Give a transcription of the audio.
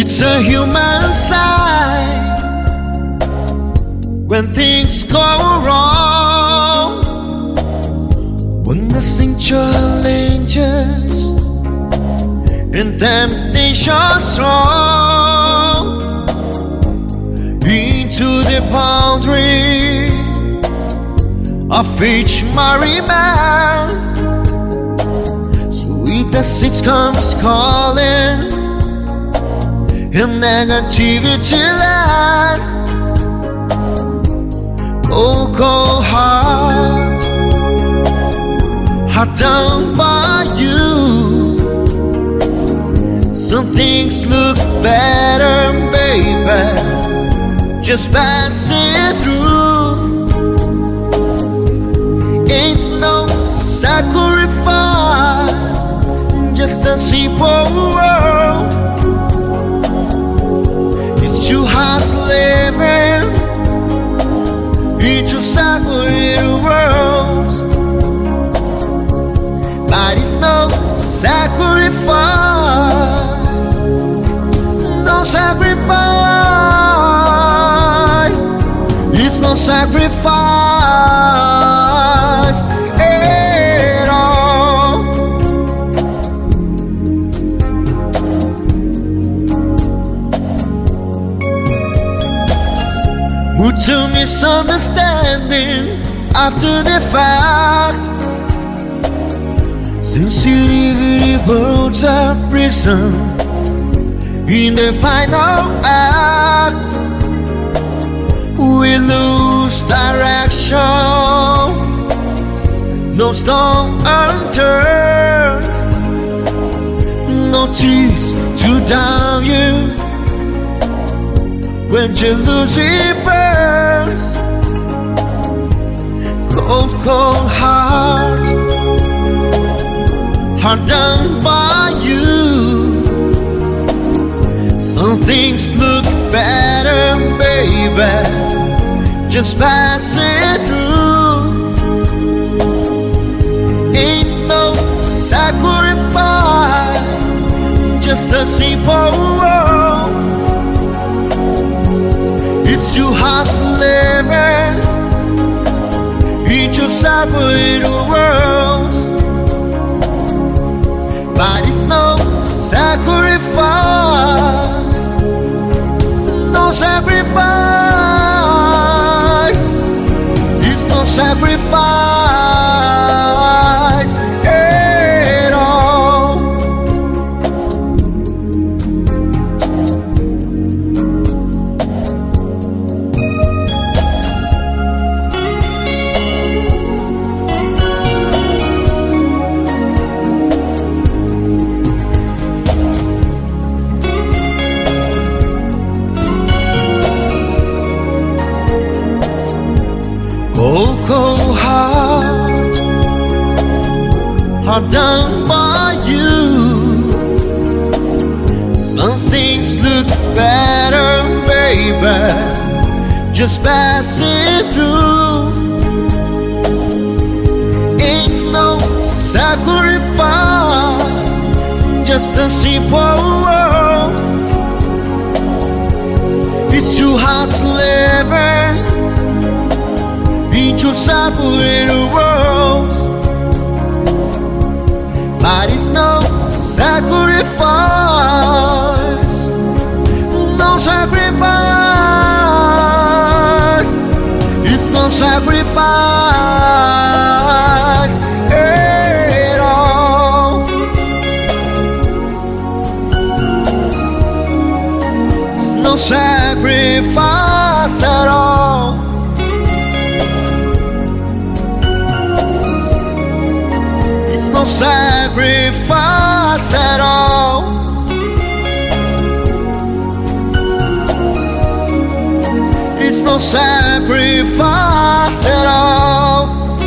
It's a human side when things go wrong, when the same challenges and temptation strong into the boundary of each married man. Sweet as it comes calling, and negativity lands. Cold, cold heart, hard done by you. Some things look better, baby, just passing through. It's no sacrifice, just a simple world. It's two hearts living in two separate worlds, but it's no sacrifice, no sacrifice. It's no sacrifice at all. Who to misunderstanding after the fact, sincerely burns a prison in the final act. We lose direction, no stone unturned, no tears to down you when jealousy burns. Cold, cold heart, hard done by you. Some things look better, baby, just passing through. It's no sacrifice, just a simple world. It's two hearts living in two separate worlds, but it's no sacrifice, no sacrifice. It's no sacrifice at all. Cold, cold heart, hard done by you. Some things look better, baby, just passing through. It's no sacrifice, just a simple world. It's two hearts living in two separate worlds, but it's no sacrifice, no sacrifice. It's no sacrifice at all. It's no sacrifice at all. No sacrifice at all. It's no sacrifice at all.